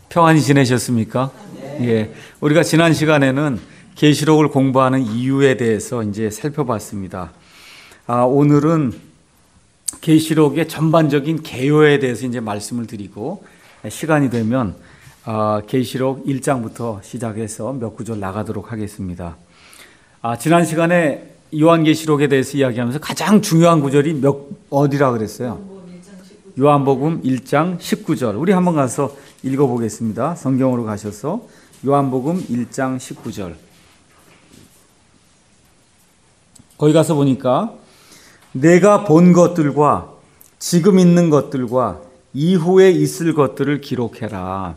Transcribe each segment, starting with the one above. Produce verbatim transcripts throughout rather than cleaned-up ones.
평안히 지내셨습니까? 예. 우리가 지난 시간에는 계시록을 공부하는 이유에 대해서 이제 살펴봤습니다. 아, 오늘은 계시록의 전반적인 개요에 대해서 이제 말씀을 드리고, 시간이 되면 아, 계시록 일 장부터 시작해서 몇 구절 나가도록 하겠습니다. 아, 지난 시간에 요한계시록에 대해서 이야기하면서 가장 중요한 구절이 몇 어디라 그랬어요? 요한복음 일 장 십구 절. 우리 한번 가서 읽어보겠습니다. 성경으로 가셔서 요한복음 일 장 십구 절. 거기 가서 보니까 내가 본 것들과 지금 있는 것들과 이후에 있을 것들을 기록해라.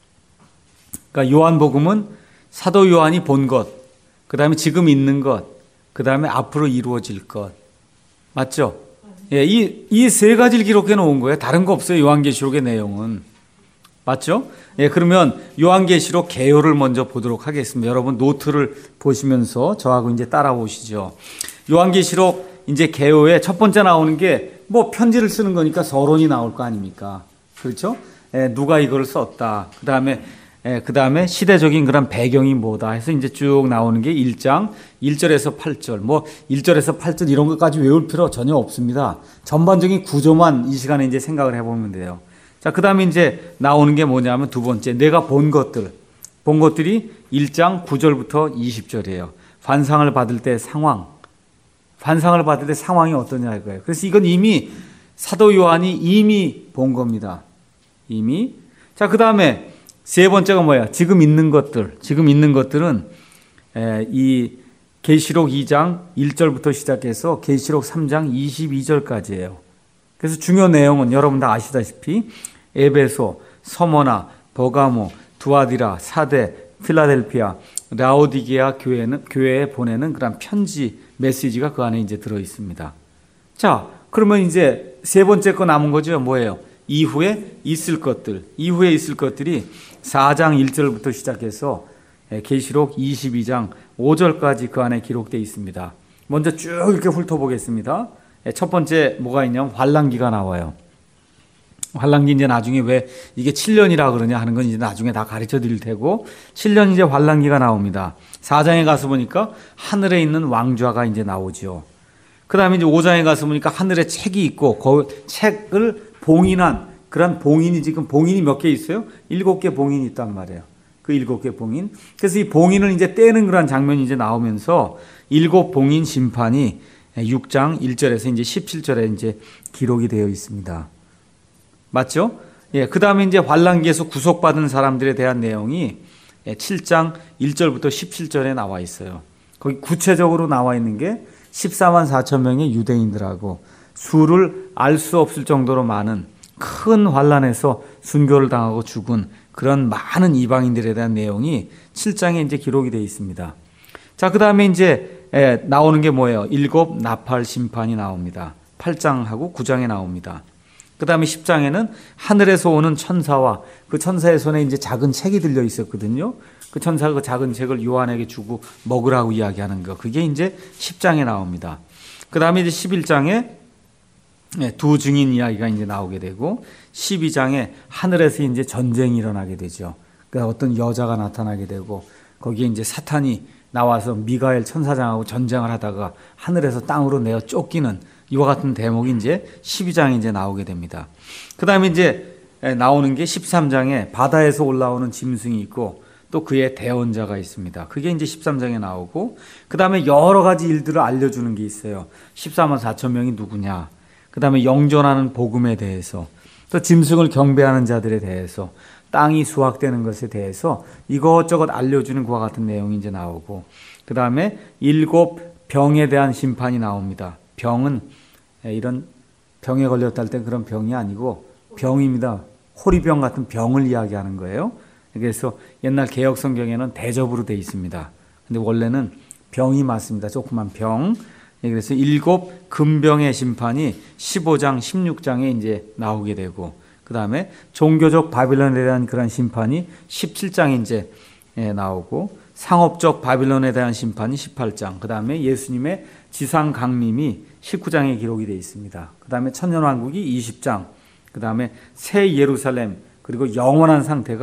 그러니까 요한복음은 사도 요한이 본 것, 그 다음에 지금 있는 것, 그 다음에 앞으로 이루어질 것. 맞죠? 예, 이, 이 세 가지를 기록해 놓은 거예요. 다른 거 없어요. 요한계시록의 내용은. 맞죠? 예, 그러면 요한계시록 개요를 먼저 보도록 하겠습니다. 여러분 노트를 보시면서 저하고 이제 따라오시죠. 요한계시록 이제 개요에 첫 번째 나오는 게 뭐 편지를 쓰는 거니까 서론이 나올 거 아닙니까? 그렇죠? 예, 누가 이걸 썼다. 그 다음에 예, 그 다음에 시대적인 그런 배경이 뭐다 해서 이제 쭉 나오는 게 일 장 일 절에서 팔 절. 뭐 일 절에서 팔 절 이런 것까지 외울 필요 전혀 없습니다. 전반적인 구조만 이 시간에 이제 생각을 해보면 돼요. 자, 그 다음에 이제 나오는 게 뭐냐면 두 번째, 내가 본 것들. 본 것들이 일 장 구 절부터 이십 절이에요. 환상을 받을 때 상황. 환상을 받을 때 상황이 어떠냐 이거예요. 그래서 이건 이미 사도 요한이 이미 본 겁니다. 이미. 자, 그 다음에 세 번째가 뭐야? 지금 있는 것들. 지금 있는 것들은 이 계시록 이 장 일 절부터 시작해서 계시록 삼 장 이십이 절까지예요. 그래서 중요 내용은 여러분 다 아시다시피 에베소, 서머나, 버가모, 두아디라, 사데, 필라델피아, 라오디게아 교회는 교회에 보내는 그런 편지 메시지가 그 안에 이제 들어 있습니다. 자, 그러면 이제 세 번째 거 남은 거죠. 뭐예요? 이후에 있을 것들. 이후에 있을 것들이 사 장 일 절부터 시작해서 계시록 이십이 장 오 절까지 그 안에 기록되어 있습니다. 먼저 쭉 이렇게 훑어보겠습니다. 첫 번째 뭐가 있냐면 환란기가 나와요. 환란기 이제 나중에 왜 이게 칠 년이라 그러냐 하는 건 이제 나중에 다 가르쳐 드릴 테고, 칠 년 이제 환란기가 나옵니다. 사 장에 가서 보니까 하늘에 있는 왕좌가 이제 나오죠. 그 다음에 이제 오 장에 가서 보니까 하늘에 책이 있고, 그 책을 봉인한 그런 봉인이 지금 봉인이 몇 개 있어요? 일곱 개 봉인이 있단 말이에요. 그 일곱 개 봉인. 그래서 이 봉인을 이제 떼는 그런 장면이 이제 나오면서 일곱 봉인 심판이 육 장 일 절에서 이제 십칠 절에 이제 기록이 되어 있습니다. 맞죠? 예, 그 다음에 이제 환란기에서 구속받은 사람들에 대한 내용이 칠 장 일 절부터 십칠 절에 나와 있어요. 거기 구체적으로 나와 있는 게 십사만 사천 명의 유대인들하고 수를 알 수 없을 정도로 많은 큰 환란에서 순교를 당하고 죽은 그런 많은 이방인들에 대한 내용이 칠 장에 이제 기록이 되어 있습니다. 자, 그 다음에 이제 에, 나오는 게 뭐예요? 일곱 나팔 심판이 나옵니다. 팔 장하고 구 장에 나옵니다. 그 다음에 십 장에는 하늘에서 오는 천사와 그 천사의 손에 이제 작은 책이 들려 있었거든요. 그 천사가 그 작은 책을 요한에게 주고 먹으라고 이야기하는 거. 그게 이제 십 장에 나옵니다. 그 다음에 이제 십일 장에 두 증인 이야기가 이제 나오게 되고, 십이 장에 하늘에서 이제 전쟁이 일어나게 되죠. 그러니까 어떤 여자가 나타나게 되고, 거기에 이제 사탄이 나와서 미가엘 천사장하고 전쟁을 하다가 하늘에서 땅으로 내어 쫓기는 이와 같은 대목이 이제 십이 장에 이제 나오게 됩니다. 그 다음에 이제 나오는 게 십삼 장에 바다에서 올라오는 짐승이 있고, 또 그의 대언자가 있습니다. 그게 이제 십삼 장에 나오고, 그 다음에 여러 가지 일들을 알려주는 게 있어요. 십사만 사천 명이 누구냐, 그 다음에 영존하는 복음에 대해서, 또 짐승을 경배하는 자들에 대해서, 땅이 수확되는 것에 대해서 이것저것 알려주는 그와 같은 내용이 이제 나오고, 그 다음에 일곱 병에 대한 심판이 나옵니다. 병은 이런 병에 걸렸다 할 때 그런 병이 아니고 병입니다. 호리병 같은 병을 이야기하는 거예요. 그래서 옛날 개역 성경에는 대접으로 되어 있습니다. 근데 원래는 병이 맞습니다. 조그만 병. 그래서 일곱 금병의 심판이 십오 장, 십육 장에 이제 나오게 되고, 그 다음에 종교적 바빌론에 대한 그런 심판이 십칠 장에 이제 나오고, 상업적 바빌론에 대한 심판이 십팔 장, 그 다음에 예수님의 지상 강림이 십구 장에 기록이 되어 있습니다. 그 다음에 천년왕국이 이십 장, 그 다음에 새 예루살렘, 그리고 영원한 상태가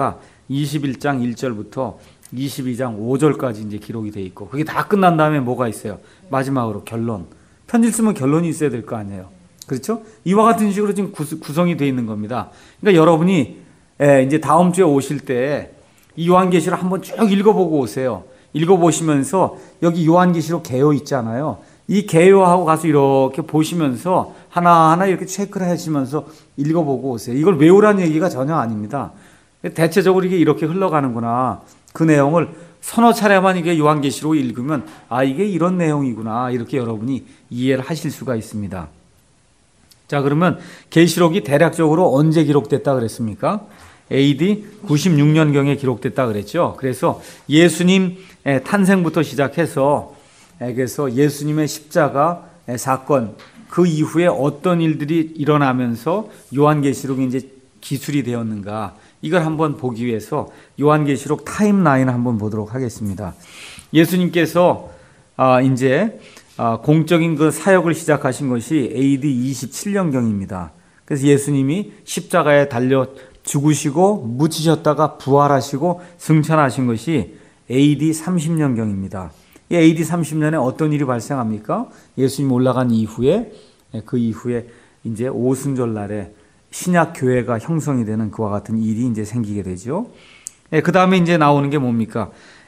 이십일 장 일 절부터 이십이 장 오 절까지 이제 기록이 돼 있고, 그게 다 끝난 다음에 뭐가 있어요? 마지막으로 결론. 편지를 쓰면 결론이 있어야 될 거 아니에요. 그렇죠? 이와 같은 식으로 지금 구성이 되어 있는 겁니다. 그러니까 여러분이 이제 다음 주에 오실 때 이 요한계시록 한번 쭉 읽어보고 오세요. 읽어보시면서 여기 요한계시록 개요 있잖아요. 이 개요하고 가서 이렇게 보시면서 하나하나 이렇게 체크를 하시면서 읽어보고 오세요. 이걸 외우라는 얘기가 전혀 아닙니다. 대체적으로 이게 이렇게 흘러가는구나. 그 내용을 서너 차례만 이게 요한계시록 읽으면 아, 이게 이런 내용이구나. 이렇게 여러분이 이해를 하실 수가 있습니다. 자, 그러면 계시록이 대략적으로 언제 기록됐다 그랬습니까? 에이디 구십육 년경에 기록됐다 그랬죠. 그래서 예수님 탄생부터 시작해서 그래서 예수님의 십자가 사건, 그 이후에 어떤 일들이 일어나면서 요한계시록이 이제 기술이 되었는가, 이걸 한번 보기 위해서 요한계시록 타임라인을 한번 보도록 하겠습니다. 예수님께서 아, 이제 아, 공적인 그 사역을 시작하신 것이 에이디 이십칠 년경입니다. 그래서 예수님이 십자가에 달려 죽으시고 묻히셨다가 부활하시고 승천하신 것이 에이디 삼십 년경입니다. 이 에이디 삼십 년에 어떤 일이 발생합니까? 예수님 올라간 이후에, 그 이후에 이제 오순절 날에 신약 교회가 형성이 되는 그와 같은 일이 이제 생기게 되죠. 그 다음에 이제 나오는 게 뭡니까?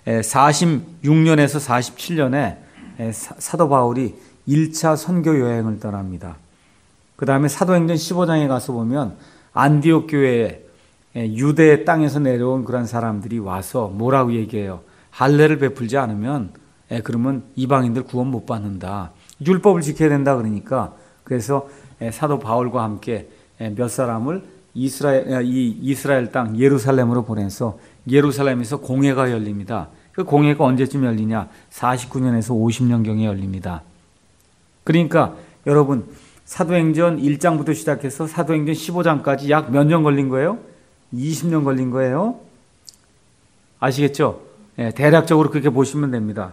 사십육 년에서 사십칠 년에 사도 바울이 일 차 선교 여행을 떠납니다. 그 다음에 사도행전 십오 장에 가서 보면 안디옥 교회에 유대 땅에서 내려온 그런 사람들이 와서 뭐라고 얘기해요? 할례를 베풀지 않으면 그러면 이방인들 구원 못 받는다. 율법을 지켜야 된다 그러니까, 그래서 사도 바울과 함께 몇 사람을 이스라엘, 이 이스라엘 땅 예루살렘으로 보내서 예루살렘에서 공회가 열립니다. 그 공회가 언제쯤 열리냐? 사십구 년에서 오십 년경에 열립니다. 그러니까 여러분, 사도행전 일 장부터 시작해서 사도행전 십오 장까지 약 몇 년 걸린 거예요? 이십 년 걸린 거예요. 아시겠죠? 예, 대략적으로 그렇게 보시면 됩니다.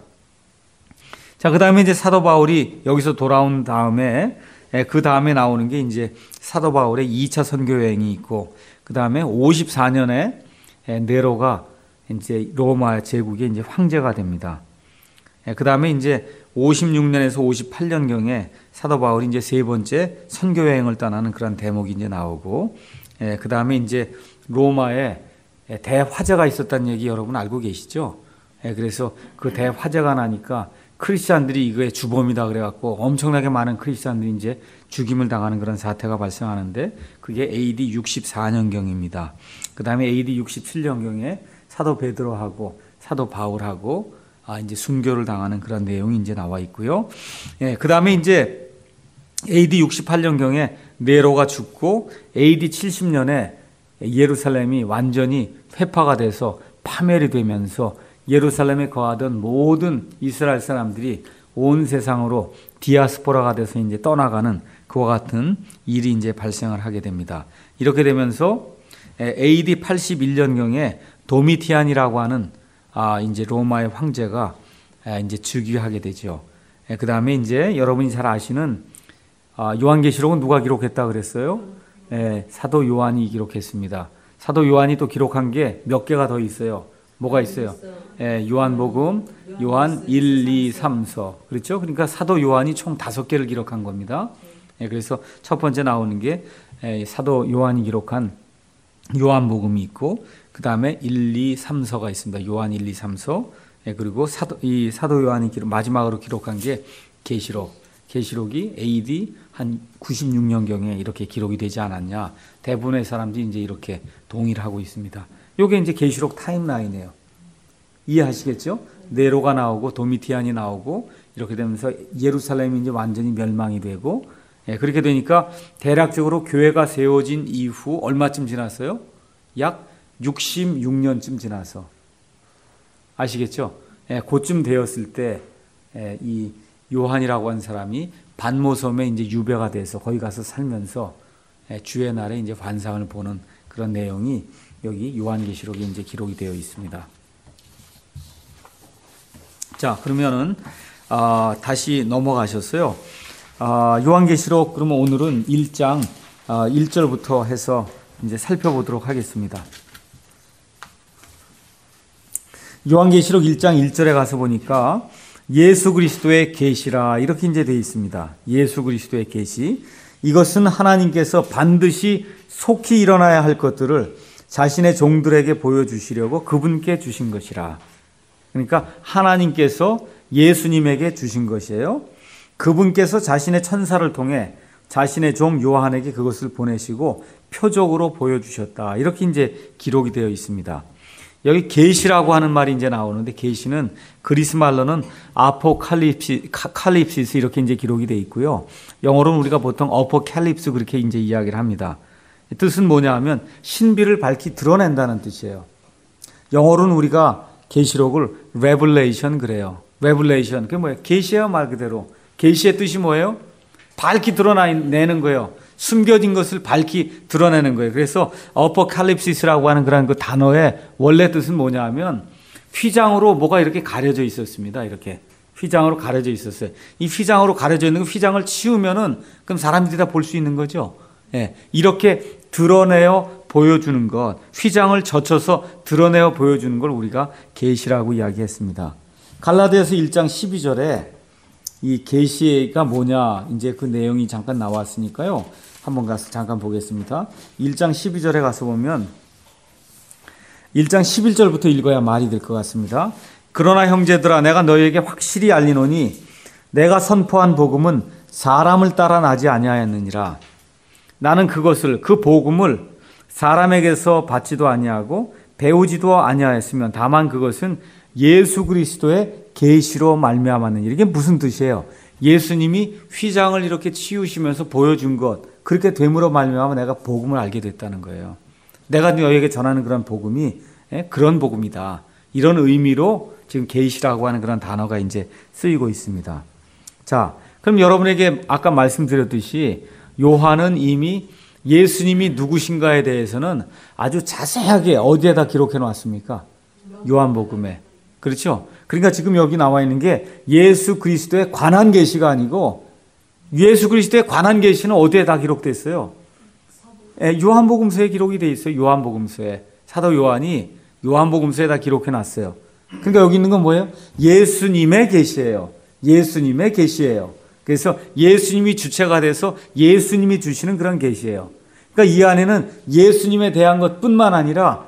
자, 그 다음에 이제 사도 바울이 여기서 돌아온 다음에, 예, 그 다음에 나오는 게 이제 사도 바울의 이 차 선교 여행이 있고, 그 다음에 오십사 년에 예, 네로가 이제 로마 제국의 이제 황제가 됩니다. 예, 그 다음에 이제 오십육 년에서 오십팔 년경에 사도 바울이 이제 세 번째 선교 여행을 떠나는 그런 대목이 이제 나오고, 예, 그 다음에 이제 로마에 대화재가 있었다는 얘기 여러분 알고 계시죠? 예, 그래서 그 대화재가 나니까 크리스찬들이 이거의 주범이다 그래갖고 엄청나게 많은 크리스찬들이 이제 죽임을 당하는 그런 사태가 발생하는데, 그게 에이디 육십사 년경입니다. 그 다음에 에이디 육십칠 년경에 사도 베드로하고 사도 바울하고 아, 이제 순교를 당하는 그런 내용이 이제 나와 있고요. 예, 그 다음에 이제 에이디 육십팔 년경에 네로가 죽고 에이디 칠십 년에 예루살렘이 완전히 회파가 돼서 파멸이 되면서 예루살렘에 거하던 모든 이스라엘 사람들이 온 세상으로 디아스포라가 돼서 이제 떠나가는 그와 같은 일이 이제 발생을 하게 됩니다. 이렇게 되면서 에이디 팔십일 년경에 도미티안이라고 하는 아, 이제 로마의 황제가 이제 즉위하게 되죠. 그 다음에 이제 여러분이 잘 아시는 아, 요한계시록은 누가 기록했다 그랬어요? 예, 사도 요한이 기록했습니다. 사도 요한이 또 기록한 게 몇 개가 더 있어요. 뭐가 있어요? 예, 요한복음, 요한 일, 이, 삼 서. 그렇죠? 그러니까 사도 요한이 총 다섯 개를 기록한 겁니다. 예, 그래서 첫 번째 나오는 게 예, 사도 요한이 기록한 요한복음이 있고, 그 다음에 일, 이, 삼 서가 있습니다. 요한 일, 이, 삼 서. 예, 그리고 사도, 이 사도 요한이 기록, 마지막으로 기록한 게 계시록. 계시록이 에이디 한 구십육 년경에 이렇게 기록이 되지 않았냐. 대부분의 사람들이 이제 이렇게 동의를 하고 있습니다. 요게 이제 계시록 타임라인이에요. 이해하시겠죠? 네로가 나오고 도미티안이 나오고 이렇게 되면서 예루살렘이 이제 완전히 멸망이 되고, 예, 그렇게 되니까 대략적으로 교회가 세워진 이후 얼마쯤 지났어요? 약 육십육 년쯤 지나서. 아시겠죠? 예, 그쯤 되었을 때, 예, 이 요한이라고 하는 사람이 반모섬에 이제 유배가 돼서 거기 가서 살면서 주의 날에 이제 환상을 보는 그런 내용이 여기 요한계시록에 이제 기록이 되어 있습니다. 자, 그러면은 아, 다시 넘어가셨어요. 아, 요한계시록 그러면 오늘은 일 장 아, 일 절부터 해서 이제 살펴보도록 하겠습니다. 요한계시록 일 장 일 절에 가서 보니까 예수 그리스도의 계시라 이렇게 이제 되어 있습니다. 예수 그리스도의 계시. 이것은 하나님께서 반드시 속히 일어나야 할 것들을 자신의 종들에게 보여주시려고 그분께 주신 것이라. 그러니까 하나님께서 예수님에게 주신 것이에요. 그분께서 자신의 천사를 통해 자신의 종 요한에게 그것을 보내시고 표적으로 보여주셨다. 이렇게 이제 기록이 되어 있습니다. 여기 계시라고 하는 말이 이제 나오는데 계시는 그리스 말로는 아포칼립시, 칼립시스 이렇게 이제 기록이 되어 있고요. 영어로는 우리가 보통 어포칼립스 그렇게 이제 이야기를 합니다. 뜻은 뭐냐 하면 신비를 밝히 드러낸다는 뜻이에요. 영어로는 우리가 계시록을 revelation 그래요. revelation. 그게 뭐예요? 계시예요, 말 그대로. 계시의 뜻이 뭐예요? 밝히 드러내는 거예요. 숨겨진 것을 밝히 드러내는 거예요. 그래서 어포칼립시스라고 하는 그런 그 단어의 원래 뜻은 뭐냐 하면 휘장으로 뭐가 이렇게 가려져 있었습니다. 이렇게 휘장으로 가려져 있었어요. 이 휘장으로 가려져 있는 그 휘장을 치우면은 그럼 사람들이 다 볼 수 있는 거죠. 예, 이렇게 드러내어 보여주는 것, 휘장을 젖혀서 드러내어 보여주는 걸 우리가 계시라고 이야기했습니다. 갈라디아서 일 장 십이 절에 이 계시가 뭐냐 이제 그 내용이 잠깐 나왔으니까요. 한번 가서 잠깐 보겠습니다. 일 장 십이 절에 가서 보면 일 장 십일 절부터 읽어야 말이 될 것 같습니다. 그러나 형제들아 내가 너희에게 확실히 알리노니 내가 선포한 복음은 사람을 따라 나지 아니하였느니라. 나는 그것을 그 복음을 사람에게서 받지도 아니하고 배우지도 아니하였으면 다만 그것은 예수 그리스도의 계시로 말미암았느니라. 이게 무슨 뜻이에요? 예수님이 휘장을 이렇게 치우시면서 보여준 것, 그렇게 됨으로 말미암아 내가 복음을 알게 됐다는 거예요. 내가 너희에게 전하는 그런 복음이 그런 복음이다. 이런 의미로 지금 계시라고 하는 그런 단어가 이제 쓰이고 있습니다. 자, 그럼 여러분에게 아까 말씀드렸듯이 요한은 이미 예수님이 누구신가에 대해서는 아주 자세하게 어디에다 기록해 놨습니까? 요한복음에. 그렇죠? 그러니까 지금 여기 나와 있는 게 예수 그리스도에 관한 계시가 아니고 예수 그리스도에 관한 계시는 어디에 다 기록됐어요? 예, 요한복음서에 기록이 돼 있어요. 요한복음서에. 사도 요한이 요한복음서에 다 기록해 놨어요. 그러니까 여기 있는 건 뭐예요? 예수님의 계시예요. 예수님의 계시예요. 그래서 예수님이 주체가 돼서 예수님이 주시는 그런 계시예요. 그러니까 이 안에는 예수님에 대한 것뿐만 아니라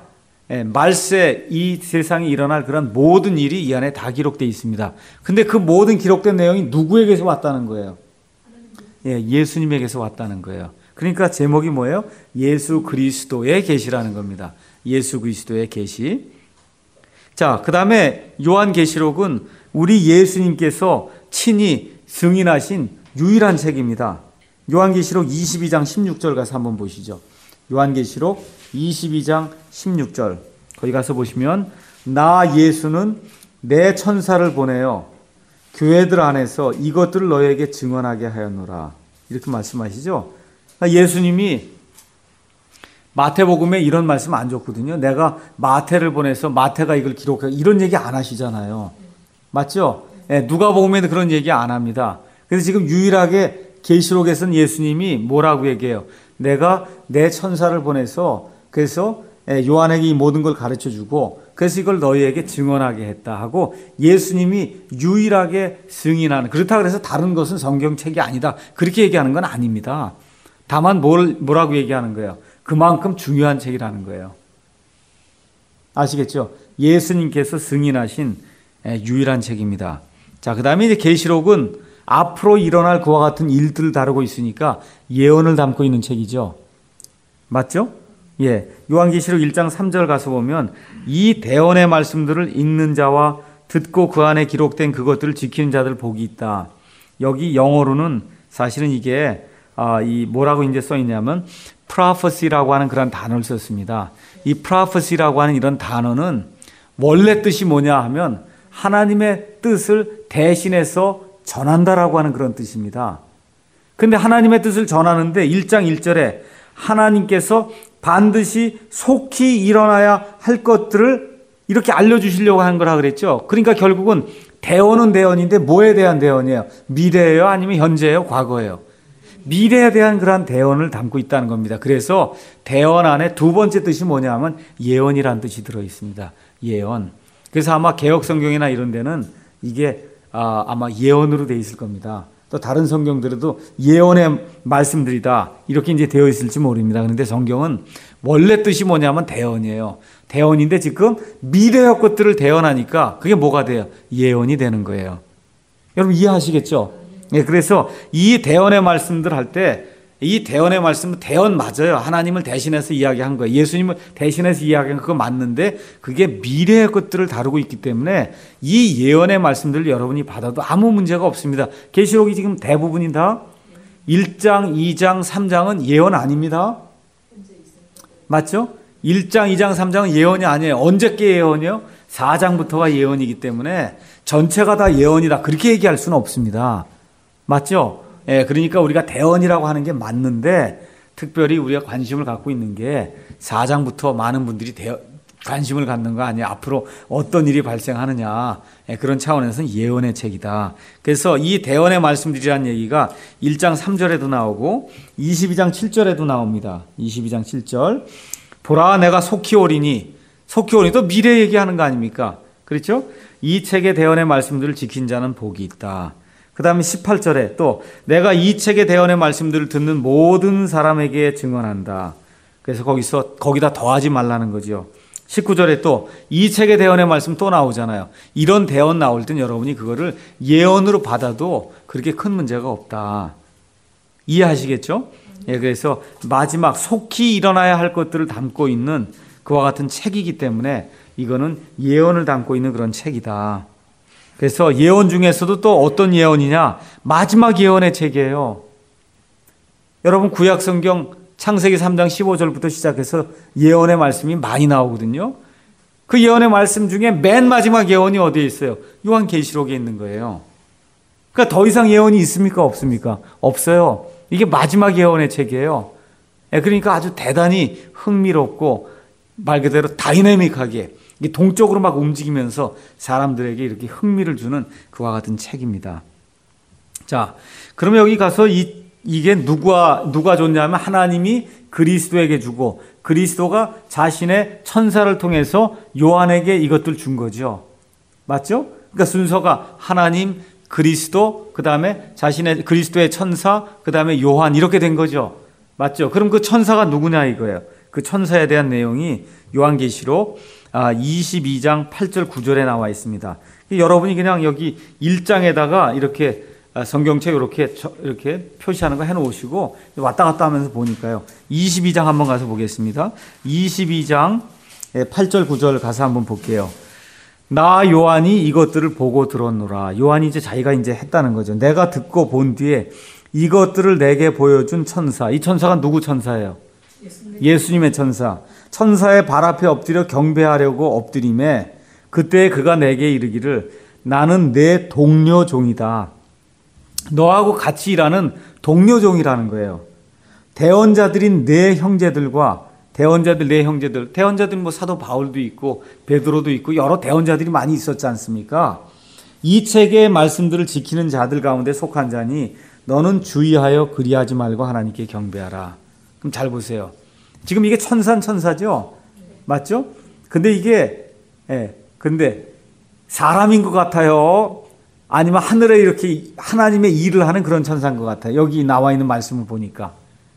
말세 이 세상에 일어날 그런 모든 일이 이 안에 다 기록되어 있습니다. 근데 그 모든 기록된 내용이 누구에게서 왔다는 거예요? 예, 예수님에게서 왔다는 거예요. 그러니까 제목이 뭐예요? 예수 그리스도의 계시라는 겁니다. 예수 그리스도의 계시. 자, 그 다음에 요한계시록은 우리 예수님께서 친히 승인하신 유일한 책입니다. 요한계시록 이십이 장 십육 절 가서 한번 보시죠. 요한계시록 이십이 장 십육 절 거기 가서 보시면 나 예수는 내 천사를 보내어 교회들 안에서 이것들을 너희에게 증언하게 하였노라. 이렇게 말씀하시죠. 그러니까 예수님이 마태복음에 이런 말씀 안 줬거든요. 내가 마태를 보내서 마태가 이걸 기록해 이런 얘기 안 하시잖아요. 맞죠? 네, 누가복음에도 그런 얘기 안 합니다. 그래서 지금 유일하게 계시록에서는 예수님이 뭐라고 얘기해요? 내가 내 천사를 보내서 그래서 요한에게 이 모든 걸 가르쳐 주고 그래서 이걸 너희에게 증언하게 했다 하고 예수님이 유일하게 승인하는, 그렇다고 해서 다른 것은 성경책이 아니다 그렇게 얘기하는 건 아닙니다. 다만 뭘, 뭐라고 얘기하는 거예요? 그만큼 중요한 책이라는 거예요. 아시겠죠? 예수님께서 승인하신 유일한 책입니다. 자, 그 다음에 이제 계시록은 앞으로 일어날 그와 같은 일들을 다루고 있으니까 예언을 담고 있는 책이죠. 맞죠? 예. 요한계시록 일 장 삼 절 가서 보면 이 대언의 말씀들을 읽는 자와 듣고 그 안에 기록된 그것들을 지키는 자들 복이 있다. 여기 영어로는 사실은 이게 아, 이 뭐라고 이제 써 있냐면 prophecy라고 하는 그런 단어를 썼습니다. 이 prophecy라고 하는 이런 단어는 원래 뜻이 뭐냐 하면 하나님의 뜻을 대신해서 전한다라고 하는 그런 뜻입니다. 근데 하나님의 뜻을 전하는데 일 장 일 절에 하나님께서 반드시 속히 일어나야 할 것들을 이렇게 알려주시려고 하는 거라 그랬죠. 그러니까 결국은 대언은 대언인데 뭐에 대한 대언이에요? 미래예요? 아니면 현재예요? 과거예요? 미래에 대한 그러한 대언을 담고 있다는 겁니다. 그래서 대언 안에 두 번째 뜻이 뭐냐 하면 예언이라는 뜻이 들어있습니다. 예언. 그래서 아마 개혁 성경이나 이런 데는 이게 아, 아마 예언으로 돼 있을 겁니다. 또 다른 성경들에도 예언의 말씀들이다 이렇게 이제 되어 있을지 모릅니다. 그런데 성경은 원래 뜻이 뭐냐면 대언이에요. 대언인데 지금 미래의 것들을 대언하니까 그게 뭐가 돼요? 예언이 되는 거예요. 여러분 이해하시겠죠? 예, 그래서 이 대언의 말씀들 할 때 이 대언의 말씀은 대언 맞아요. 하나님을 대신해서 이야기한 거예요. 예수님을 대신해서 이야기한 그거 맞는데 그게 미래의 것들을 다루고 있기 때문에 이 예언의 말씀들을 여러분이 받아도 아무 문제가 없습니다. 계시록이 지금 대부분이 다 일 장, 이 장, 삼 장은 예언 아닙니다. 맞죠? 일 장, 이 장, 삼 장은 예언이 아니에요. 언제께 예언이요? 사 장부터가 예언이기 때문에 전체가 다 예언이다. 그렇게 얘기할 수는 없습니다. 맞죠? 예, 그러니까 우리가 대언이라고 하는 게 맞는데 특별히 우리가 관심을 갖고 있는 게 사 장부터 많은 분들이 대, 관심을 갖는 거 아니야. 앞으로 어떤 일이 발생하느냐. 예, 그런 차원에서는 예언의 책이다. 그래서 이 대언의 말씀들이라는 얘기가 일 장 삼 절에도 나오고 이십이 장 칠 절에도 나옵니다. 이십이 장 칠 절. 보라 내가 속히 오리니. 속히 오리니 또 미래 얘기하는 거 아닙니까? 그렇죠? 이 책의 대언의 말씀들을 지킨 자는 복이 있다. 그 다음에 십팔 절에 또 내가 이 책의 대언의 말씀들을 듣는 모든 사람에게 증언한다. 그래서 거기서 거기다 더하지 말라는 거죠. 십구 절에 또 이 책의 대언의 말씀 또 나오잖아요. 이런 대언 나올 땐 여러분이 그거를 예언으로 받아도 그렇게 큰 문제가 없다. 이해하시겠죠? 예, 그래서 마지막 속히 일어나야 할 것들을 담고 있는 그와 같은 책이기 때문에 이거는 예언을 담고 있는 그런 책이다. 그래서 예언 중에서도 또 어떤 예언이냐? 마지막 예언의 책이에요. 여러분 구약 성경 창세기 삼 장 십오 절부터 시작해서 예언의 말씀이 많이 나오거든요. 그 예언의 말씀 중에 맨 마지막 예언이 어디에 있어요? 요한계시록에 있는 거예요. 그러니까 더 이상 예언이 있습니까? 없습니까? 없어요. 이게 마지막 예언의 책이에요. 그러니까 아주 대단히 흥미롭고 말 그대로 다이내믹하게 동쪽으로 막 움직이면서 사람들에게 이렇게 흥미를 주는 그와 같은 책입니다. 자, 그러면 여기 가서 이, 이게 누가, 누가 줬냐면 하나님이 그리스도에게 주고 그리스도가 자신의 천사를 통해서 요한에게 이것들 준 거죠. 맞죠? 그러니까 순서가 하나님, 그리스도, 그 다음에 자신의 그리스도의 천사, 그 다음에 요한 이렇게 된 거죠. 맞죠? 그럼 그 천사가 누구냐 이거예요. 그 천사에 대한 내용이 요한계시록 이십이 장 팔 절 구 절에 나와 있습니다. 여러분이 그냥 여기 일 장에다가 이렇게 성경책 이렇게 이렇게 표시하는 거 해놓으시고 왔다 갔다 하면서 보니까요. 이십이 장 한번 가서 보겠습니다. 이십이 장 팔 절 구 절 가서 한번 볼게요. 나 요한이 이것들을 보고 들었노라. 요한이 이제 자기가 이제 했다는 거죠. 내가 듣고 본 뒤에 이것들을 내게 보여준 천사. 이 천사가 누구 천사예요? 예수님의 천사. 천사의 발 앞에 엎드려 경배하려고 엎드림에 그때 그가 내게 이르기를 나는 내 동료 종이다. 너하고 같이 일하는 동료 종이라는 거예요. 대언자들인 내 형제들과 대언자들 내 형제들 대언자들 뭐 사도 바울도 있고 베드로도 있고 여러 대언자들이 많이 있었지 않습니까? 이 책의 말씀들을 지키는 자들 가운데 속한 자니 너는 주의하여 그리하지 말고 하나님께 경배하라. 그럼 잘 보세요. 지금 이게 천산 천사죠? 맞죠? 근데 이게, 예, 근데 사람인 것 같아요? 아니면 하늘에 이렇게 하나님의 일을 하는 그런 천사인 것 같아요? 여기 나와 있는 말씀을 보니까.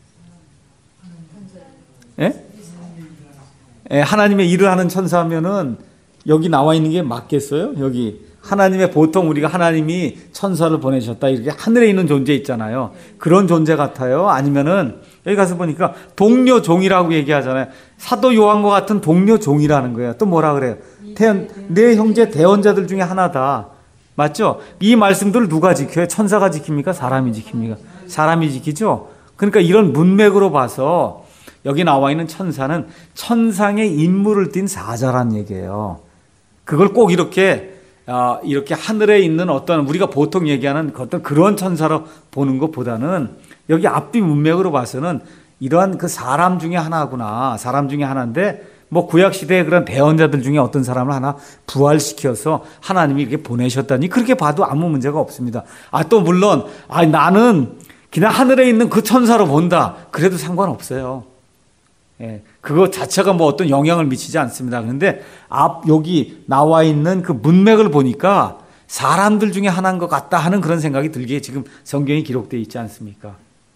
예? 예, 하나님의 일을 하는 천사면은 여기 나와 있는 게 맞겠어요? 여기 하나님의 보통 우리가 하나님이 천사를 보내셨다 이렇게 하늘에 있는 존재 있잖아요. 그런 존재 같아요? 아니면은 여기 가서 보니까 동료 종이라고 얘기하잖아요. 사도 요한과 같은 동료 종이라는 거예요. 또 뭐라 그래요? 태연, 내 형제 대언자들 중에 하나다. 맞죠? 이 말씀들을 누가 지켜요? 천사가 지킵니까? 사람이 지킵니까? 사람이 지키죠? 그러니까 이런 문맥으로 봐서 여기 나와 있는 천사는 천상의 인물을 띤 사자란 얘기예요. 그걸 꼭 이렇게 어, 이렇게 하늘에 있는 어떤 우리가 보통 얘기하는 어떤 그런 천사로 보는 것보다는 여기 앞뒤 문맥으로 봐서는 이러한 그 사람 중에 하나구나. 사람 중에 하나인데 뭐 구약 시대의 그런 대언자들 중에 어떤 사람을 하나 부활시켜서 하나님이 이렇게 보내셨다니 그렇게 봐도 아무 문제가 없습니다. 아, 또 물론 아, 나는 그냥 하늘에 있는 그 천사로 본다. 그래도 상관없어요. 예, 그거 자체가 뭐 어떤 영향을 미치지 않습니다. 그런데 앞 여기 나와 있는 그 문맥을 보니까 사람들 중에 하나인 것 같다 하는 그런 생각이 들기에 지금 성경이 기록되어 있지 않습니까?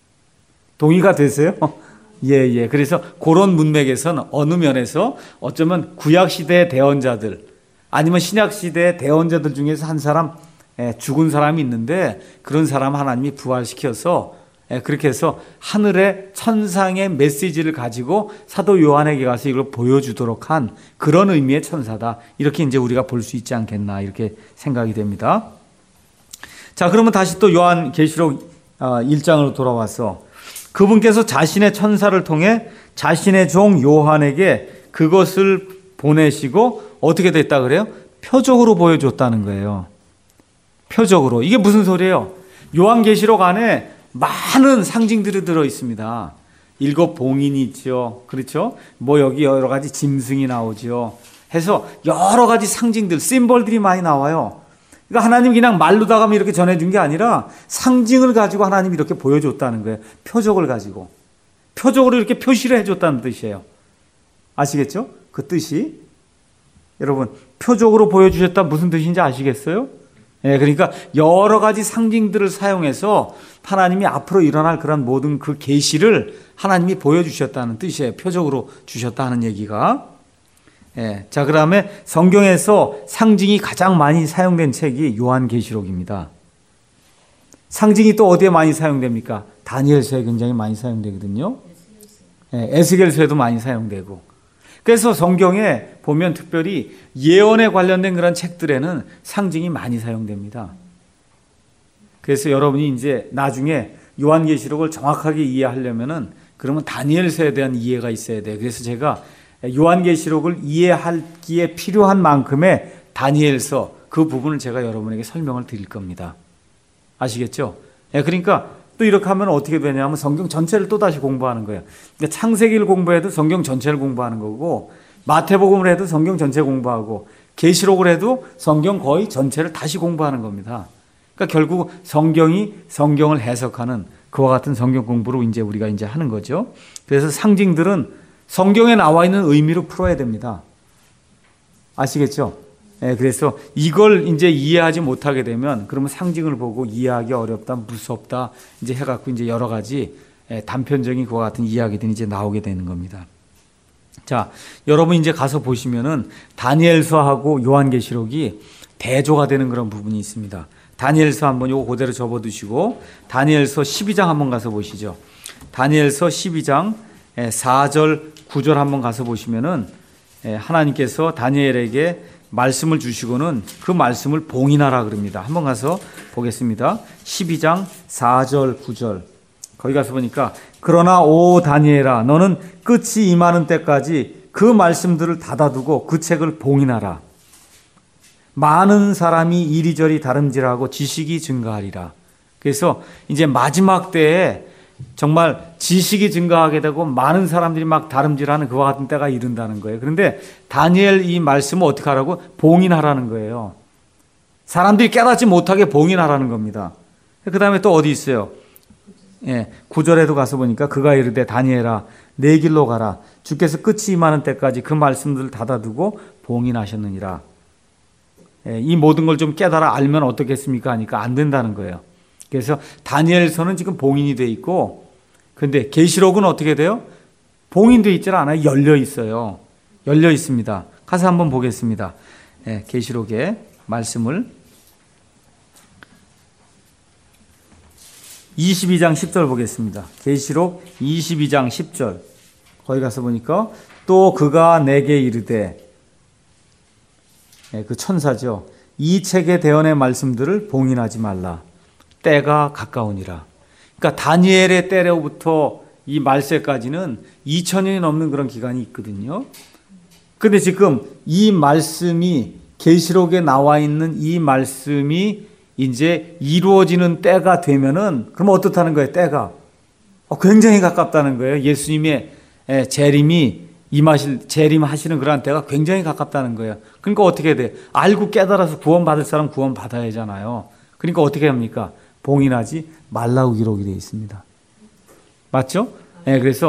동의가 되세요? 예, 예. 그래서 그런 문맥에서는 어느 면에서 어쩌면 구약시대의 대언자들 아니면 신약시대의 대언자들 중에서 한 사람 죽은 사람이 있는데 그런 사람 하나님이 부활시켜서 그렇게 해서 하늘의 천상의 메시지를 가지고 사도 요한에게 가서 이걸 보여주도록 한 그런 의미의 천사다. 이렇게 이제 우리가 볼 수 있지 않겠나 이렇게 생각이 됩니다. 자, 그러면 다시 또 요한계시록 일 장으로 돌아와서 그분께서 자신의 천사를 통해 자신의 종 요한에게 그것을 보내시고 어떻게 됐다 그래요? 표적으로 보여줬다는 거예요. 표적으로. 이게 무슨 소리예요? 요한계시록 안에 많은 상징들이 들어 있습니다. 일곱 봉인이 있죠. 그렇죠? 뭐 여기 여러 가지 짐승이 나오죠. 해서 여러 가지 상징들, 심볼들이 많이 나와요. 그러니까 하나님 그냥 말로다가 이렇게 전해준 게 아니라 상징을 가지고 하나님이 이렇게 보여줬다는 거예요. 표적을 가지고. 표적으로 이렇게 표시를 해줬다는 뜻이에요. 아시겠죠? 그 뜻이. 여러분, 표적으로 보여주셨다 무슨 뜻인지 아시겠어요? 예, 그러니까 여러 가지 상징들을 사용해서 하나님이 앞으로 일어날 그런 모든 그 계시를 하나님이 보여주셨다는 뜻이에요. 표적으로 주셨다 하는 얘기가. 예, 자, 그 다음에 성경에서 상징이 가장 많이 사용된 책이 요한계시록입니다. 상징이 또 어디에 많이 사용됩니까? 다니엘서에 굉장히 많이 사용되거든요. 예, 에스겔서에도 많이 사용되고. 그래서 성경에 보면 특별히 예언에 관련된 그런 책들에는 상징이 많이 사용됩니다. 그래서 여러분이 이제 나중에 요한계시록을 정확하게 이해하려면은 그러면 다니엘서에 대한 이해가 있어야 돼요. 그래서 제가 요한계시록을 이해하기에 필요한 만큼의 다니엘서 그 부분을 제가 여러분에게 설명을 드릴 겁니다. 아시겠죠? 예, 그러니까 또 이렇게 하면 어떻게 되냐면 성경 전체를 또 다시 공부하는 거예요. 그러니까 창세기를 공부해도 성경 전체를 공부하는 거고 마태복음을 해도 성경 전체 공부하고 계시록을 해도 성경 거의 전체를 다시 공부하는 겁니다. 그러니까 결국 성경이 성경을 해석하는 그와 같은 성경 공부로 이제 우리가 이제 하는 거죠. 그래서 상징들은 성경에 나와 있는 의미로 풀어야 됩니다. 아시겠죠? 예, 그래서 이걸 이제 이해하지 못하게 되면 그러면 상징을 보고 이해하기 어렵다, 무섭다 이제 해갖고 이제 여러 가지 예, 단편적인 그와 같은 이야기들이 이제 나오게 되는 겁니다. 자, 여러분 이제 가서 보시면은 다니엘서하고 요한계시록이 대조가 되는 그런 부분이 있습니다. 다니엘서 한번 요거 그대로 접어두시고 다니엘서 십이 장 한번 가서 보시죠. 다니엘서 십이 장 사 절 구 절 한번 가서 보시면은 하나님께서 다니엘에게 말씀을 주시고는 그 말씀을 봉인하라 그럽니다. 한번 가서 보겠습니다. 십이 장 사 절 구 절 거기 가서 보니까 그러나 오 다니엘아 너는 끝이 임하는 때까지 그 말씀들을 닫아두고 그 책을 봉인하라. 많은 사람이 이리저리 다름질하고 지식이 증가하리라. 그래서 이제 마지막 때에 정말 지식이 증가하게 되고 많은 사람들이 막 다름질하는 그와 같은 때가 이른다는 거예요. 그런데 다니엘 이 말씀을 어떻게 하라고? 봉인하라는 거예요. 사람들이 깨닫지 못하게 봉인하라는 겁니다. 그 다음에 또 어디 있어요? 예, 구 절에도 가서 보니까 그가 이르되 다니엘아 내 길로 가라. 주께서 끝이 임하는 때까지 그 말씀들을 닫아두고 봉인하셨느니라. 예, 이 모든 걸 좀 깨달아 알면 어떻겠습니까? 하니까 안 된다는 거예요. 그래서 다니엘서는 지금 봉인이 돼 있고 근데 계시록은 어떻게 돼요? 봉인돼 있지 않아요. 열려 있어요. 열려 있습니다. 가서 한번 보겠습니다. 예, 계시록의 말씀을 이십이 장 십 절 보겠습니다. 계시록 이십이 장 십 절 거기 가서 보니까 또 그가 내게 이르되 예, 그 천사죠. 이 책의 대언의 말씀들을 봉인하지 말라. 때가 가까우니라. 그러니까 다니엘의 때로부터 이 말세까지는 이천 년이 넘는 그런 기간이 있거든요. 그런데 지금 이 말씀이 계시록에 나와 있는 이 말씀이 이제 이루어지는 때가 되면은 그럼 어떻다는 거예요? 때가 어, 굉장히 가깝다는 거예요. 예수님의 에, 재림이 임하실 재림하시는 그런 때가 굉장히 가깝다는 거예요. 그러니까 어떻게 돼? 알고 깨달아서 구원받을 사람 구원받아야 하잖아요. 그러니까 어떻게 합니까? 봉인하지 말라고 기록이 되어 있습니다. 맞죠? 네, 그래서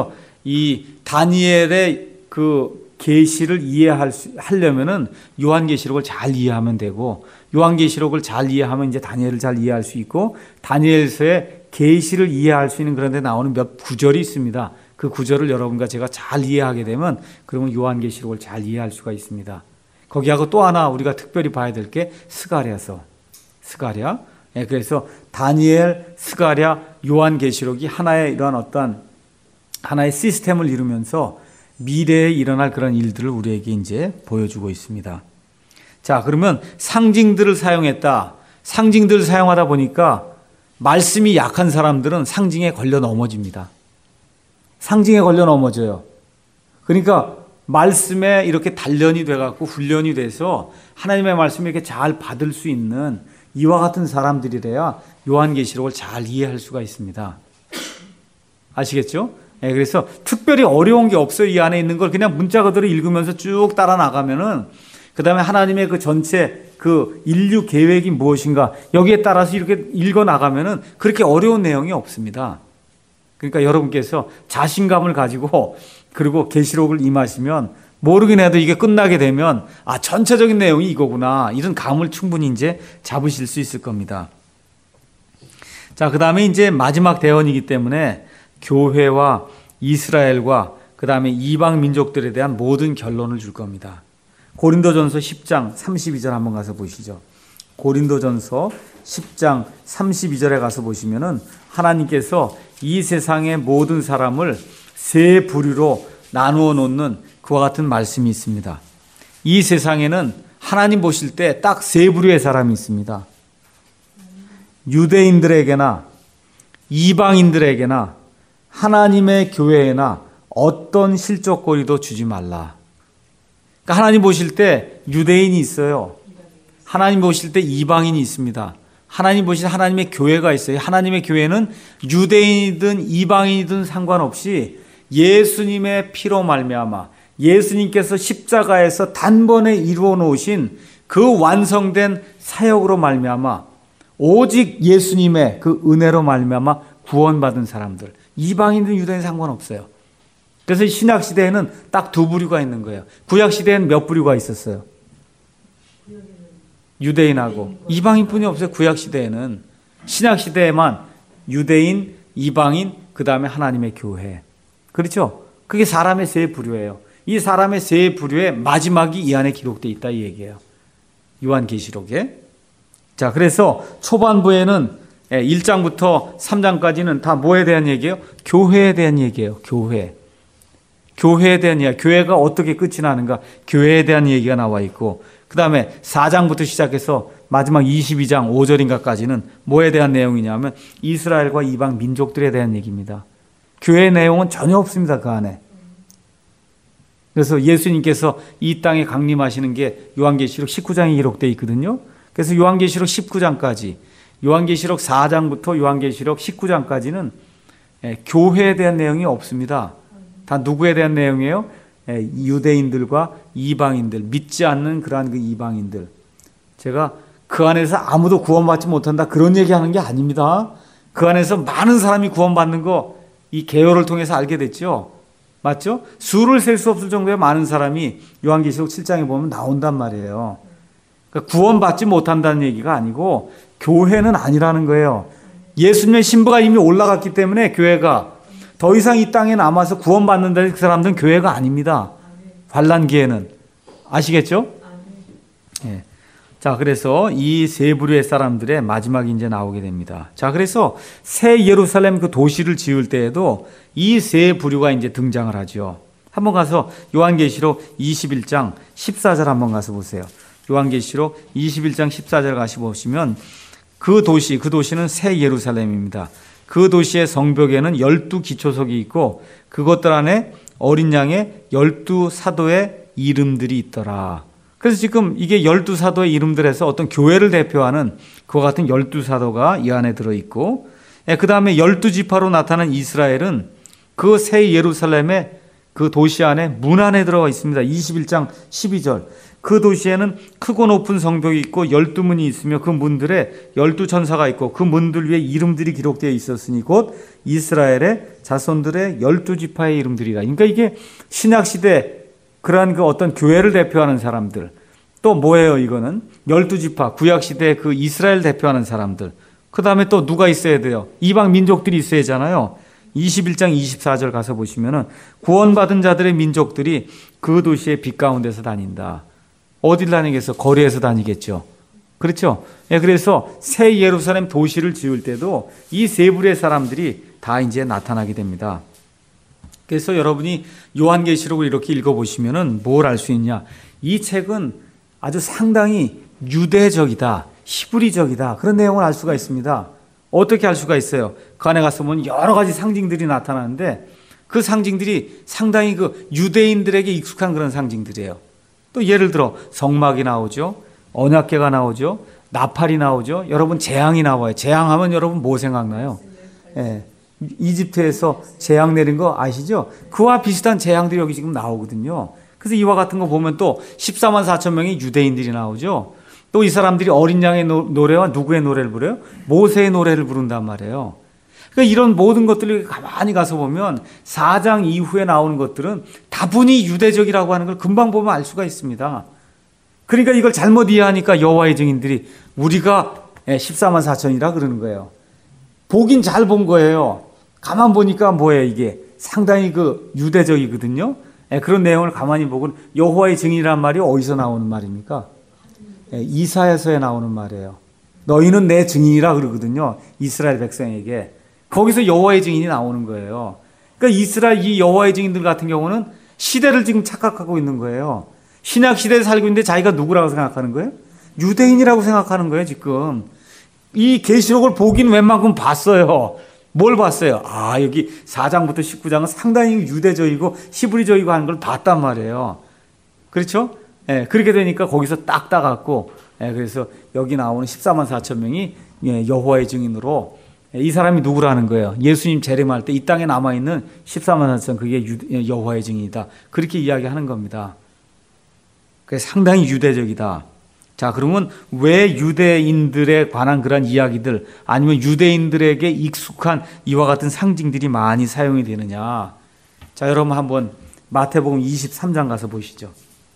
이 다니엘의 그 계시를 이해할 수, 하려면은 요한계시록을 잘 이해하면 되고, 요한계시록을 잘 이해하면 이제 다니엘을 잘 이해할 수 있고, 다니엘서의 계시를 이해할 수 있는 그런 데 나오는 몇 구절이 있습니다. 그 구절을 여러분과 제가 잘 이해하게 되면 그러면 요한계시록을 잘 이해할 수가 있습니다. 거기하고 또 하나 우리가 특별히 봐야 될 게 스가랴서. 스가랴. 예, 그래서 다니엘, 스가랴, 요한계시록이 하나의 이러한 어떤 하나의 시스템을 이루면서 미래에 일어날 그런 일들을 우리에게 이제 보여주고 있습니다. 자, 그러면 상징들을 사용했다. 상징들을 사용하다 보니까 말씀이 약한 사람들은 상징에 걸려 넘어집니다. 상징에 걸려 넘어져요. 그러니까 말씀에 이렇게 단련이 돼갖고 훈련이 돼서 하나님의 말씀을 이렇게 잘 받을 수 있는 이와 같은 사람들이래야 요한계시록을 잘 이해할 수가 있습니다. 아시겠죠? 네, 그래서 특별히 어려운 게 없어요. 이 안에 있는 걸 그냥 문자 그대로 읽으면서 쭉 따라 나가면은, 그 다음에 하나님의 그 전체 그 인류 계획이 무엇인가 여기에 따라서 이렇게 읽어 나가면은 그렇게 어려운 내용이 없습니다. 그러니까 여러분께서 자신감을 가지고 그리고 계시록을 임하시면 모르긴 해도 이게 끝나게 되면 아, 전체적인 내용이 이거구나, 이런 감을 충분히 이제 잡으실 수 있을 겁니다. 자, 그 다음에 이제 마지막 대언이기 때문에 교회와 이스라엘과 그 다음에 이방 민족들에 대한 모든 결론을 줄 겁니다. 고린도전서 십 장 삼십이 절 한번 가서 보시죠. 고린도전서 십 장 삼십이 절에 가서 보시면은 하나님께서 이 세상의 모든 사람을 세 부류로 나누어 놓는 그와 같은 말씀이 있습니다. 이 세상에는 하나님 보실 때 딱 세 부류의 사람이 있습니다. 유대인들에게나 이방인들에게나 하나님의 교회에나 어떤 실족거리도 주지 말라. 그러니까 하나님 보실 때 유대인이 있어요. 하나님 보실 때 이방인이 있습니다. 하나님 보실 때 하나님의 교회가 있어요. 하나님의 교회는 유대인이든 이방인이든 상관없이 예수님의 피로 말미암아 예수님께서 십자가에서 단번에 이루어 놓으신 그 완성된 사역으로 말미암아 오직 예수님의 그 은혜로 말미암아 구원받은 사람들, 이방인든 유대인 상관없어요. 그래서 신약 시대에는 딱 두 부류가 있는 거예요. 구약 시대에는 몇 부류가 있었어요? 유대인하고 이방인뿐이 없어요. 구약 시대에는. 신약 시대에만 유대인, 이방인, 그 다음에 하나님의 교회. 그렇죠? 그게 사람의 세 부류예요. 이 사람의 세 부류의 마지막이 이 안에 기록되어 있다 이 얘기예요. 요한계시록에. 자, 그래서 초반부에는 일 장부터 삼 장까지는 다 뭐에 대한 얘기예요? 교회에 대한 얘기예요. 교회. 교회에 대한 이야기. 교회가 어떻게 끝이 나는가? 교회에 대한 얘기가 나와 있고, 그 다음에 사 장부터 시작해서 마지막 이십이 장 오 절인가까지는 뭐에 대한 내용이냐면 이스라엘과 이방 민족들에 대한 얘기입니다. 교회의 내용은 전혀 없습니다. 그 안에. 그래서 예수님께서 이 땅에 강림하시는 게 요한계시록 십구 장에 기록되어 있거든요. 그래서 요한계시록 십구 장까지, 요한계시록 사 장부터 요한계시록 십구 장까지는 교회에 대한 내용이 없습니다. 다 누구에 대한 내용이에요? 유대인들과 이방인들, 믿지 않는 그러한 그 이방인들. 제가 그 안에서 아무도 구원받지 못한다 그런 얘기하는 게 아닙니다. 그 안에서 많은 사람이 구원받는 거 이 개요를 통해서 알게 됐죠. 맞죠? 수를 셀 수 없을 정도의 많은 사람이 요한계시록 칠 장에 보면 나온단 말이에요. 그러니까 구원받지 못한다는 얘기가 아니고 교회는 아니라는 거예요. 예수님의 신부가 이미 올라갔기 때문에 교회가 더 이상 이 땅에 남아서 구원받는다는 그 사람들은 교회가 아닙니다. 환란기에는. 아시겠죠? 예. 자, 그래서 이 세 부류의 사람들의 마지막이 이제 나오게 됩니다. 자, 그래서 새 예루살렘 그 도시를 지을 때에도 이 세 부류가 이제 등장을 하죠. 한번 가서 요한계시록 이십일 장 십사 절 한번 가서 보세요. 요한계시록 이십일 장 십사 절 가시 보시면 그 도시, 그 도시는 새 예루살렘입니다. 그 도시의 성벽에는 열두 기초석이 있고 그것들 안에 어린 양의 열두 사도의 이름들이 있더라. 그래서 지금 이게 열두 사도의 이름들에서 어떤 교회를 대표하는 그와 같은 열두 사도가 이 안에 들어있고, 그 다음에 열두 지파로 나타난 이스라엘은 그 새 예루살렘의 그 도시 안에 문 안에 들어가 있습니다. 이십일 장 십이 절. 그 도시에는 크고 높은 성벽이 있고 열두 문이 있으며 그 문들에 열두 천사가 있고 그 문들 위에 이름들이 기록되어 있었으니 곧 이스라엘의 자손들의 열두 지파의 이름들이라. 그러니까 이게 신약시대 그러한 그 어떤 교회를 대표하는 사람들, 또 뭐예요 이거는? 열두 지파, 구약시대 그 이스라엘 대표하는 사람들, 그 다음에 또 누가 있어야 돼요? 이방 민족들이 있어야 하잖아요. 이십일 장 이십사 절 가서 보시면은 구원받은 자들의 민족들이 그 도시의 빛 가운데서 다닌다. 어딜 다니겠어? 거리에서 다니겠죠. 그렇죠? 예, 그래서 새 예루살렘 도시를 지을 때도 이 세 부류의 사람들이 다 이제 나타나게 됩니다. 그래서 여러분이 요한계시록을 이렇게 읽어보시면은 뭘 알 수 있냐? 이 책은 아주 상당히 유대적이다, 히브리적이다, 그런 내용을 알 수가 있습니다. 어떻게 알 수가 있어요? 그 안에 가서 보면 여러 가지 상징들이 나타나는데 그 상징들이 상당히 그 유대인들에게 익숙한 그런 상징들이에요. 또 예를 들어 성막이 나오죠. 언약궤가 나오죠. 나팔이 나오죠. 여러분 재앙이 나와요. 재앙하면 여러분 뭐 생각나요? 예, 이집트에서 재앙 내린 거 아시죠? 그와 비슷한 재앙들이 여기 지금 나오거든요. 그래서 이와 같은 거 보면 또 십사만 사천 명의 유대인들이 나오죠. 또 이 사람들이 어린 양의 노래와 누구의 노래를 부르요? 모세의 노래를 부른단 말이에요. 그러니까 이런 모든 것들을 가만히 가서 보면 사 장 이후에 나오는 것들은 다분히 유대적이라고 하는 걸 금방 보면 알 수가 있습니다. 그러니까 이걸 잘못 이해하니까 여호와의 증인들이 우리가 십사만 사천이라 그러는 거예요. 보긴 잘 본 거예요. 가만 보니까 뭐예요 이게? 상당히 그 유대적이거든요. 그런 내용을 가만히 보고 여호와의 증인이란 말이 어디서 나오는 말입니까? 이사야서에 나오는 말이에요. 너희는 내 증인이라 그러거든요. 이스라엘 백성에게. 거기서 여호와의 증인이 나오는 거예요. 그러니까 이스라엘 이 여호와의 증인들 같은 경우는 시대를 지금 착각하고 있는 거예요. 신약 시대에 살고 있는데 자기가 누구라고 생각하는 거예요? 유대인이라고 생각하는 거예요, 지금. 이 계시록을 보긴 웬만큼 봤어요. 뭘 봤어요? 아, 여기 사 장부터 십구 장은 상당히 유대적이고 히브리적이고 하는 걸 봤단 말이에요. 그렇죠? 예, 그렇게 되니까 거기서 딱 따갖고, 예, 그래서 여기 나오는 십사만 사천 명이 예, 여호와의 증인으로 예, 이 사람이 누구라는 거예요? 예수님 재림할 때 이 땅에 남아있는 십사만 사천 그게 유, 예, 여호와의 증인이다. 그렇게 이야기하는 겁니다. 그게 상당히 유대적이다. 자, 그러면 왜 유대인들에 관한 그런 이야기들 아니면 유대인들에게 익숙한 이와 같은 상징들이 많이 사용이 되느냐? 자, 여러분 한번 마태복음 이십삼 장 가서 보시죠.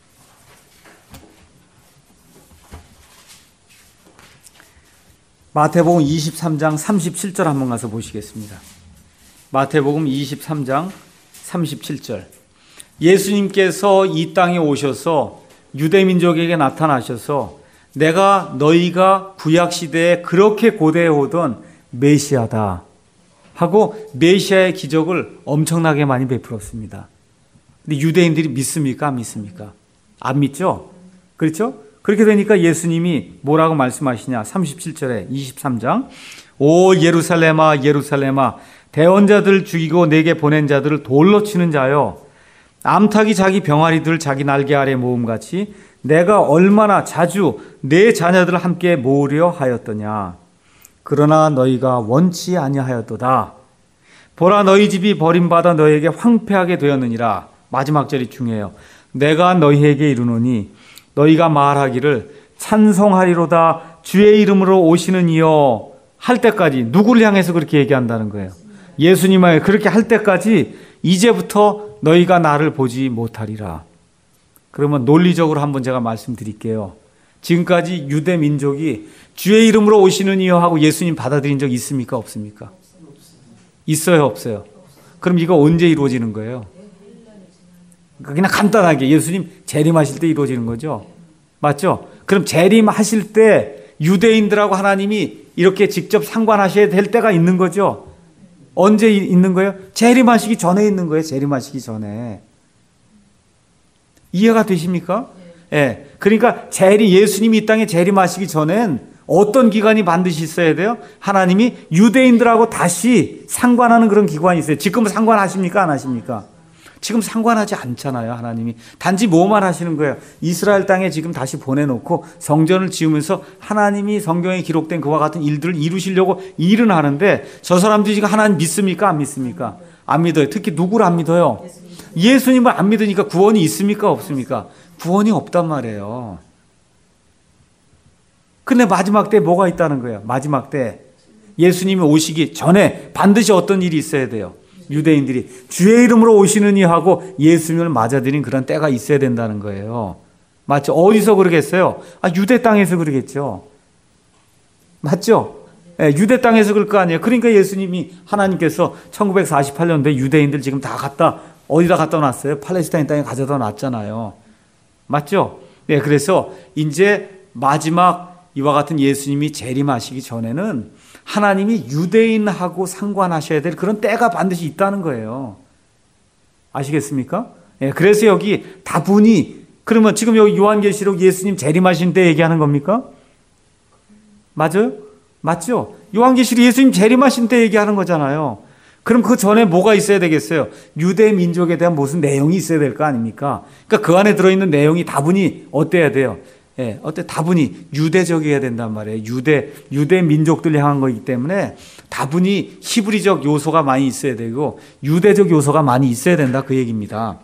마태복음 이십삼 장 삼십칠 절 한번 가서 보시겠습니다. 마태복음 이십삼 장 삼십칠 절. 예수님께서 이 땅에 오셔서 유대민족에게 나타나셔서 내가 너희가 구약시대에 그렇게 고대해오던 메시아다 하고 메시아의 기적을 엄청나게 많이 베풀었습니다. 근데 유대인들이 믿습니까? 안 믿습니까? 안 믿죠? 그렇죠? 그렇게 되니까 예수님이 뭐라고 말씀하시냐? 삼십칠 절에 이십삼 장. 오 예루살렘아 예루살렘아 대언자들 죽이고 내게 보낸 자들을 돌로 치는 자여 암탉이 자기 병아리들을 자기 날개 아래 모음같이 내가 얼마나 자주 내 자녀들을 함께 모으려 하였더냐. 그러나 너희가 원치 아니하였도다. 보라 너희 집이 버림받아 너희에게 황폐하게 되었느니라. 마지막 절이 중요해요. 내가 너희에게 이르노니 너희가 말하기를 찬송하리로다 주의 이름으로 오시는 이여 할 때까지 누구를 향해서 그렇게 얘기한다는 거예요. 예수님을 그렇게 할 때까지 이제부터 너희가 나를 보지 못하리라. 그러면 논리적으로 한번 제가 말씀드릴게요. 지금까지 유대 민족이 주의 이름으로 오시는 이여 하고 예수님 받아들인 적 있습니까? 없습니까? 있어요? 없어요? 그럼 이거 언제 이루어지는 거예요? 그냥 간단하게 예수님 재림하실 때 이루어지는 거죠. 맞죠? 그럼 재림하실 때 유대인들하고 하나님이 이렇게 직접 상관하셔야 될 때가 있는 거죠. 언제 있는 거예요? 재림하시기 전에 있는 거예요. 재림하시기 전에. 이해가 되십니까? 예. 네. 그러니까 재림 예수님이 이 땅에 재림하시기 전엔 어떤 기관이 반드시 있어야 돼요? 하나님이 유대인들하고 다시 상관하는 그런 기관이 있어요. 지금은 상관하십니까? 안 하십니까? 지금 상관하지 않잖아요. 하나님이 단지 뭐만 하시는 거예요? 이스라엘 땅에 지금 다시 보내놓고 성전을 지으면서 하나님이 성경에 기록된 그와 같은 일들을 이루시려고 일은 하는데 저 사람들이 지금 하나님 믿습니까? 안 믿습니까? 안 믿어요. 특히 누구를 안 믿어요? 예수님을 안 믿으니까 구원이 있습니까? 없습니까? 구원이 없단 말이에요. 근데 마지막 때 뭐가 있다는 거예요? 마지막 때 예수님이 오시기 전에 반드시 어떤 일이 있어야 돼요? 유대인들이 주의 이름으로 오시느니 하고 예수님을 맞아들인 그런 때가 있어야 된다는 거예요. 맞죠? 어디서 그러겠어요? 아, 유대 땅에서 그러겠죠. 맞죠? 네, 유대 땅에서 그럴 거 아니에요. 그러니까 예수님이 하나님께서 천구백사십팔 년도에 유대인들 지금 다 갖다 어디다 갖다 놨어요? 팔레스타인 땅에 가져다 놨잖아요. 맞죠? 네, 그래서 이제 마지막 이와 같은 예수님이 재림하시기 전에는 하나님이 유대인하고 상관하셔야 될 그런 때가 반드시 있다는 거예요. 아시겠습니까? 네, 그래서 여기 다분히 그러면 지금 여기 요한계시록 예수님 재림하신 때 얘기하는 겁니까? 맞아요? 맞죠? 요한계시록 예수님 재림하신 때 얘기하는 거잖아요. 그럼 그 전에 뭐가 있어야 되겠어요? 유대 민족에 대한 무슨 내용이 있어야 될 거 아닙니까? 그러니까 그 안에 들어있는 내용이 다분히 어때야 돼요? 예, 어때 다분히 유대적이어야 된단 말이에요. 유대 유대 민족들 향한 거기 때문에 다분히 히브리적 요소가 많이 있어야 되고 유대적 요소가 많이 있어야 된다 그 얘기입니다.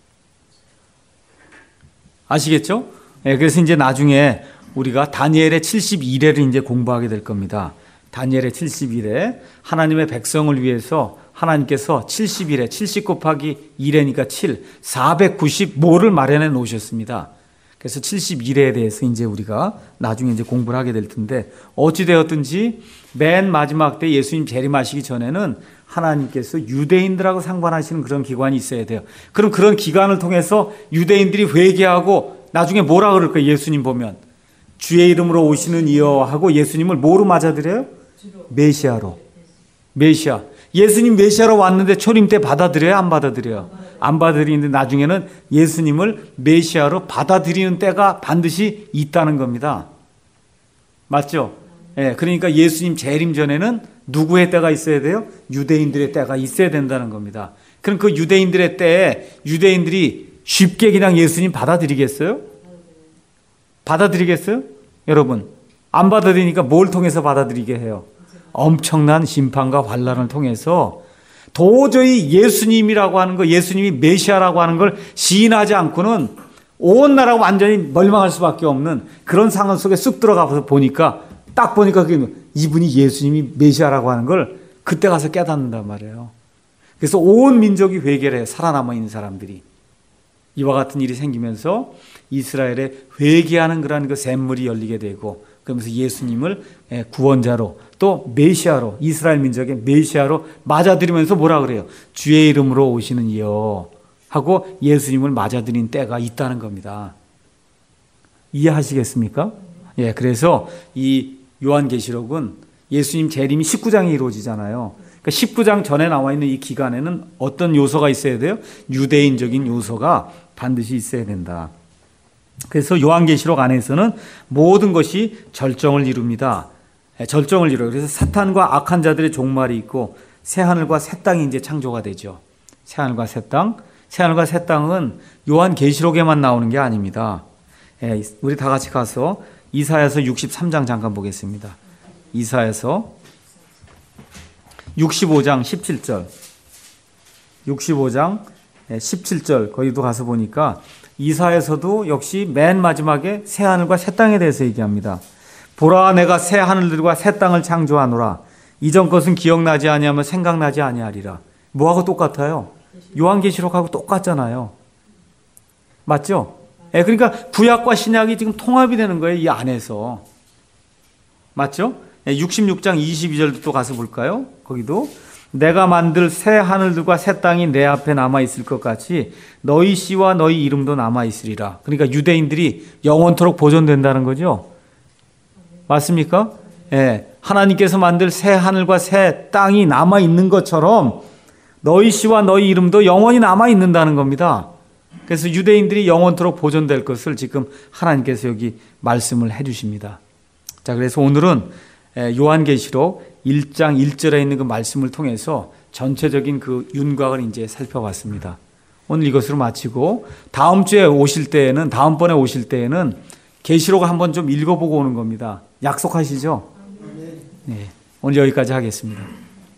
아시겠죠? 예, 그래서 이제 나중에 우리가 다니엘의 칠십일 회를 이제 공부하게 될 겁니다. 다니엘의 칠십일 회 하나님의 백성을 위해서 하나님께서 칠십일 회 칠십 곱하기 일 회니까 칠 사백구십오를 마련해 놓으셨습니다. 그래서 칠십일 회에 대해서 이제 우리가 나중에 이제 공부를 하게 될 텐데 어찌되었든지 맨 마지막 때 예수님 재림하시기 전에는 하나님께서 유대인들하고 상관하시는 그런 기관이 있어야 돼요. 그럼 그런 기관을 통해서 유대인들이 회개하고 나중에 뭐라 그럴까요? 예수님 보면 주의 이름으로 오시는 이여 하고 예수님을 뭐로 맞아들여요? 메시아로. 메시아. 예수님 메시아로 왔는데 초림 때 받아들여요? 안 받아들여요? 안 받아들이는데 나중에는 예수님을 메시아로 받아들이는 때가 반드시 있다는 겁니다. 맞죠? 예, 그러니까 예수님 재림 전에는 누구의 때가 있어야 돼요? 유대인들의 때가 있어야 된다는 겁니다. 그럼 그 유대인들의 때에 유대인들이 쉽게 그냥 예수님 받아들이겠어요? 받아들이겠어요? 여러분, 안 받아들이니까 뭘 통해서 받아들이게 해요? 엄청난 심판과 환난을 통해서 도저히 예수님이라고 하는 거, 예수님이 메시아라고 하는 걸 시인하지 않고는 온 나라가 완전히 멸망할 수밖에 없는 그런 상황 속에 쑥 들어가서 보니까 딱 보니까 그게 이분이 예수님이 메시아라고 하는 걸 그때 가서 깨닫는단 말이에요. 그래서 온 민족이 회개를 해요. 살아남아 있는 사람들이. 이와 같은 일이 생기면서 이스라엘에 회개하는 그런 그 샘물이 열리게 되고 그러면서 예수님을 구원자로 또 메시아로 이스라엘 민족의 메시아로 맞아들이면서 뭐라 그래요? 주의 이름으로 오시는 이여 하고 예수님을 맞아들인 때가 있다는 겁니다. 이해하시겠습니까? 예, 그래서 이 요한계시록은 예수님 재림이 십구 장에 이루어지잖아요. 그러니까 십구 장 전에 나와 있는 이 기간에는 어떤 요소가 있어야 돼요? 유대인적인 요소가 반드시 있어야 된다. 그래서 요한계시록 안에서는 모든 것이 절정을 이룹니다. 절정을 이뤄요. 그래서 사탄과 악한 자들의 종말이 있고 새하늘과 새 땅이 이제 창조가 되죠. 새하늘과 새 땅. 새하늘과 새 땅은 요한계시록에만 나오는 게 아닙니다. 우리 다 같이 가서 이사야서 육십삼 장 잠깐 보겠습니다. 이사야서 육십오 장 십칠 절. 육십오 장 십칠 절 거기도 가서 보니까 이사야서도 역시 맨 마지막에 새 하늘과 새 땅에 대해서 얘기합니다. 보라 내가 새 하늘들과 새 땅을 창조하노라. 이전 것은 기억나지 아니하며 생각나지 아니하리라. 뭐하고 똑같아요? 요한계시록하고 똑같잖아요. 맞죠? 예, 그러니까 구약과 신약이 지금 통합이 되는 거예요. 이 안에서. 맞죠? 예, 육십육 장 이십이 절도 또 가서 볼까요? 거기도 내가 만들 새 하늘들과 새 땅이 내 앞에 남아있을 것 같이 너희 씨와 너희 이름도 남아있으리라. 그러니까 유대인들이 영원토록 보존된다는 거죠. 맞습니까? 예, 하나님께서 만들 새 하늘과 새 땅이 남아있는 것처럼 너희 씨와 너희 이름도 영원히 남아있는다는 겁니다. 그래서 유대인들이 영원토록 보존될 것을 지금 하나님께서 여기 말씀을 해 주십니다. 자, 그래서 오늘은 요한계시록 일 장 일 절에 있는 그 말씀을 통해서 전체적인 그 윤곽을 이제 살펴봤습니다. 오늘 이것으로 마치고 다음 주에 오실 때에는 다음번에 오실 때에는 계시록을 한번 좀 읽어보고 오는 겁니다. 약속하시죠? 네. 오늘 여기까지 하겠습니다.